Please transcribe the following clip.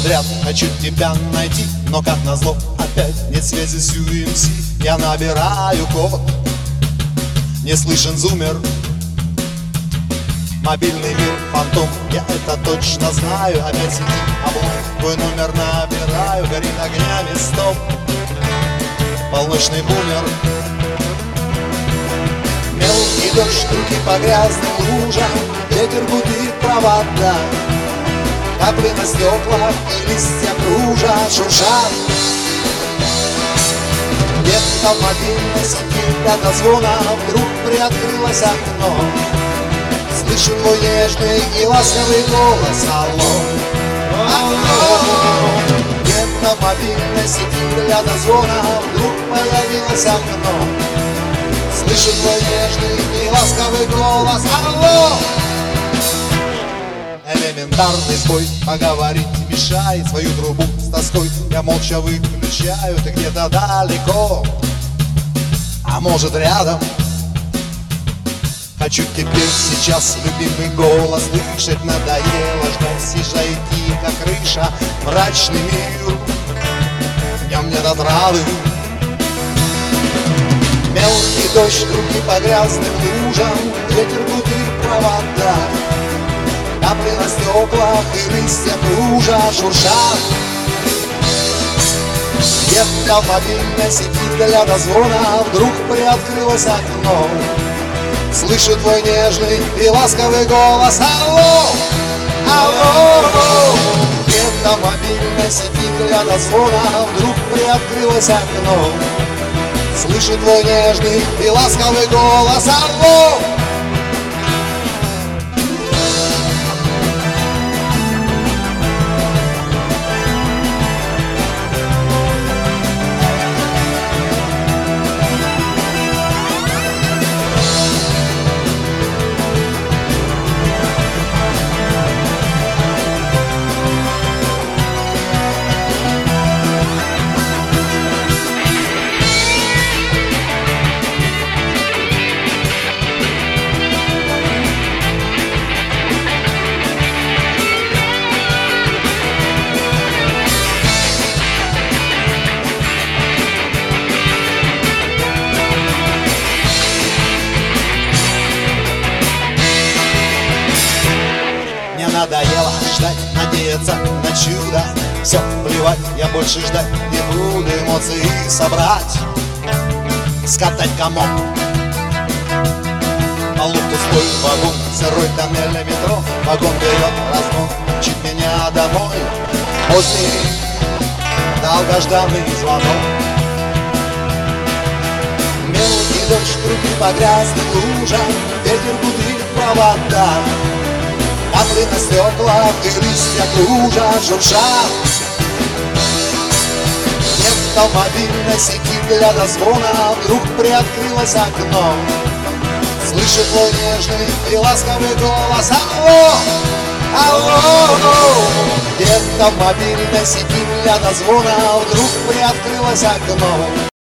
подряд хочу тебя найти, но как назло опять нет связи с UMC. Я набираю код, не слышен зумер. Мобильный мир, фантом, я это точно знаю. Опять сидит облом, твой номер набираю. Горит огнями стоп, полночный бумер. Мелкий дождь, руки по грязным лужам, ветер гудит провода, капли на стеклах и листья кружат, шуршат. Где-то в мобильной сети до звона вдруг приоткрылось окно. Слышу твой нежный и ласковый голос, алло, алло. Где-то в мобильной сети для дозвона вдруг появилось окно. Слышу твой нежный и ласковый голос, алло. Элементарный бой, поговорить мешает. Свою трубу с тоской я молча выключаю. Ты где-то далеко, а может рядом. Хочу теперь сейчас любимый голос слышать. Надоело ждать, съезжай тихо крыша. Мрачный мир, в нем нет отравы. Мелкий дождь, руки по грязным лужам, ветер гудит провода, капли на стеклах и листья кружат, шуршат. Где-то в мобильной сети для дозвона вдруг приоткрылось окно. Слышу твой нежный и ласковый голос, алло, алло. Где-то в мобильной сети для дозвона вдруг приоткрылось окно. Слышу твой нежный и ласковый голос, алло. Мне надоело ждать, надеяться на чудо. Все, плевать, я больше ждать не буду. Эмоции собрать, скатать комок. Полу пустой вагон, сырой тоннель на метро. Вагон берет разгон, мчит меня домой. Поздний, долгожданный звонок. Мелкий дождь, руки по грязным лужам, ветер гудит провода, капли на стеклах и листья кружат, шуршат. Где-то в мобильной сети для дозвона вдруг приоткрылось окно. Слышу твой нежный и ласковый голос, алло, алло. Где-то в мобильной сети для дозвона вдруг приоткрылось окно.